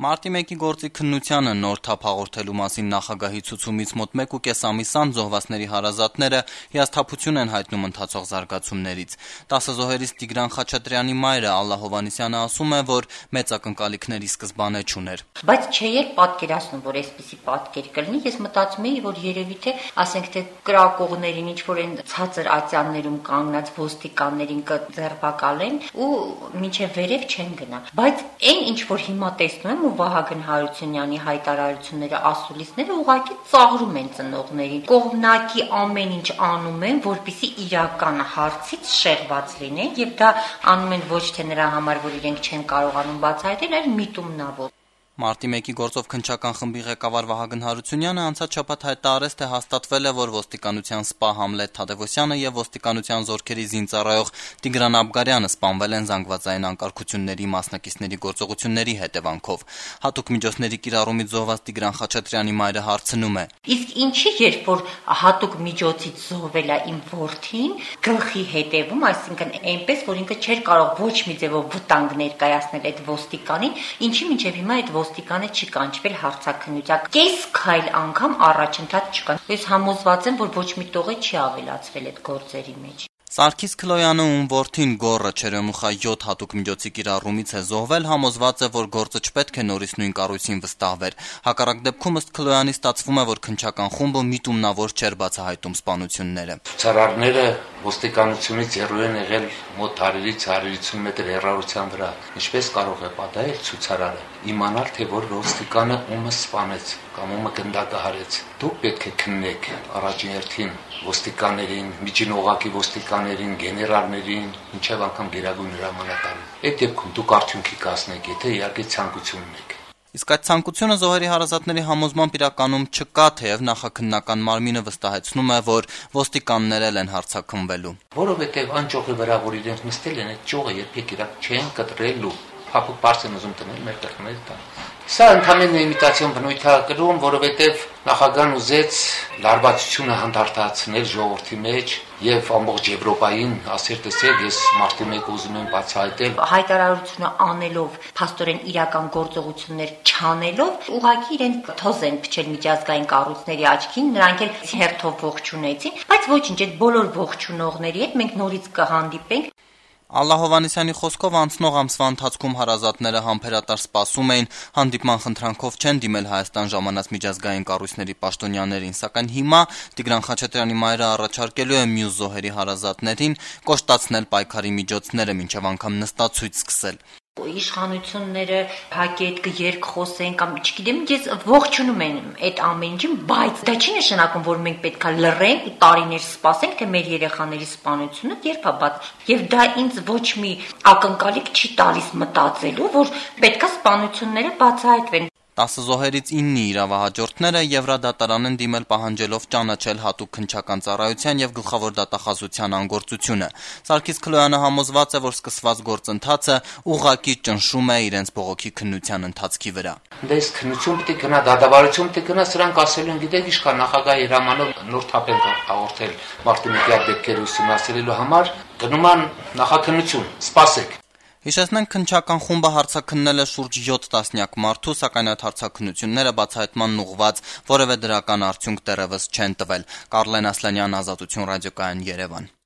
Մարտի 1-ի գործի քննությանը նոր թափ հաղորդելու մասին նախագահի ցուցումից մոտ 1.5 ամիս անց զոհվածների հարազատները հիասթափություն են հայտնում ընթացող զարգացումներից։ 10 զոհերից Տիգրան Խաչատրյանի մայրը Ալլա Հովհաննիսյանը ասում է, որ մեծ ակնկալիքների սկզբանե չուներ։ Բայց չէի պատկերացնում, որ այսպիսի պատկեր կլինի, ես մտածում էի, որ երևի թե, ասենք թե կրակողներին ինչ որ են ցածր ատյաններում կանգնած ոստիկաններին կձերբակալեն ու մինչև վերև չեն գնա։ Բայց այն ինչ որ հիմա տեսնում եմ ու Վահագն Հարությունյանի հայտարարությունները, ասուլիսները ուղղակի ծաղրում են ծնողներին։ Կողմնակի ամեն ինչ անում են, որպեսզի իրական հարցից շեղված լինեն, եւ դա անում են ոչ թե նրա համար, որ իրենք չեն կարողանում բացահայտել, այլ միտումնավոր։ Մարտի 1-ի գործով քննչական խմբի ղեկավար Վահագն Հարությունյանը անցած շաբաթ հայտարարեց, թե հաստատվել է, որ ոստիկանության սպա Համլետ Թադևոսյանը եւ ոստիկանության զորքերի զինծառայող Տիգրան Աբգարյանը սպանվել են զանգվածային անկարգությունների մասնակիցների գործողությունների հետևանքով։ Հատուկ միջոցների կիրառումից զոհված Տիգրան Խաչատրյանի մայրը հարցնում է. Իսկ ինչի երբ որ հատուկ միջոցից զոհվել է իմ որդին, գլխի հետևում, այսինքն այնպես, որ ինքը չէր կարող ոչ մի ձևով վտանգ ներկայացնել այդ ոստիկանին, ինչի մինչև հիմա այդ ոստիկանը չի կանչվել հարցաքննության։ Կես քայլ անգամ առաջընթաց չկա։ Ես համոզված եմ, որ ոչ մի տողը չի ավելացվել այդ գործերի մեջ։ Սարգիս Քլոյանը, ում որդին Գոռը Չերեմուխա 7 հատուկ միջոցի կիրառումից է զոհվել, համոզված է, որ գործը չպետք է նորից նույն կառույցին վստահվեր։ Հակառակ դեպքում ըստ Քլոյանի ստացվում է, որ քննչական խումբը միտումնավոր չէր բացահայտում սպանությունները։ Ցուցարարները ոստիկանությունից հեռու են եղել մոտ 100-150 մետր հեռավորության վրա։ Ինչպես կարող է պատահել ցուցարարը իմանալ, թե որ ոստիկանը ումը սպանեց կամ ումը գնդակահարեց։ Դուք պետք է քննեք առաջին հերթին ոստիկաններին, միջին օղակի ոստիկաններին, գեներալներին, ինչև անգամ գերագույն հրամանատարին։ Այդ դեպքում դուք արդյունքի կհասնեք, եթե իհարկե ցանկություն ունեք։ Իսկ այդ ցանկությունը զոհերի հարազատների համոզմամբ իրականում չկա, թեև նախաքննական մարմինը վստահեցնում է, որ ոստիկաններ են հարցաքննվելու։ Որովհետև այն ճյուղի վրա, որ իրենք նստել են, այդ ճյուղը երբեք իրար չեն կտրելու։ Փափուկ բարձ են ուզում տնել մեր տղաների տան։ Սա ընդհանրապես իմիտացիոն բնույթ է կրում, որովհետև նախագահն ուզեց լարվածությունը հանդարտացնել ժողովրդի մեջ եւ ամբողջ Եվրոպային ասեր տեսեք, ես մարտի 1 ուզում եմ բացահայտել։ Հայտարարությունը անելով, փաստորեն իրական գործողություններ չանելով, ուղղակի իրեն թոզ են փչել միջազգային կառույցների աչքին, նրանք էլ հերթով ողջունեցին, բայց ոչինչ, այդ բոլոր ողջունողների հետ մենք նորից կհանդիպենք։ Ալլա Հովհաննիսյանի խոսքով անցնող ամսվա ընթացքում հարազատները համբերատար սպասում էին, հանդիպման խնդրանքով չեն դիմել Հայաստան ժամանած միջազգային կառույցների պաշտոնյաներին, սակայն հիմա Տիգրան Խաչատրյանի մայրը առաջարկելու է մյուս զոհերի հարազատներին կոշտացնել պայքարի միջոցները, մինչև անգամ նստացույց սկսել։ Իշխանությունները հակի հետ կերկխոսեն կամ չգիտեմ, ես ողջունում եմ այդ ամեն ինչին, բայց դա չի նշանակում, որ մենք պետքա լռենք ու տարիներ սպասենք, թե մեր երեխաների սպանությունը երբ է բաց։ Եվ դա ինձ ոչ մի ակնկալիք չի տալիս մտածելու, որ պետքա սպանությունները բացահայտվեն։ 10 զոհերից 9-ի իրավահաջորդները Եվրադատարան են դիմել պահանջելով ճանաչել հատուկ քննչական ծառայության եւ գլխավոր դատախազության անգործությունը։ Սարգիս Քլոյանը համոզված է, որ սկսված գործընթացը ուղղակի ճնշում է իրենց բողոքի քննության ընթացքի վրա։ Դες քննություն պիտի գնա, դատավարություն պիտի գնա, սրանք ասելու են, գիտեք, իշքան նախագահի հրամանով նոր թափ են հաղորդել մարտի 1-ի դեպքերը ուսումնասիրելու համար, գնում են նախաքննություն, սպասեք։ Հիշեցնենք, քննչական խումբը հարցաքննել է շուրջ 7 տասնյակ մարդու, սակայն այդ հարցաքննությունները բացահայտման ուղղված որևէ դրական արդյունք դեռևս չեն տվել։ Կարլեն Ասլանյան, Ազատություն ռադիոկայան, Երևան։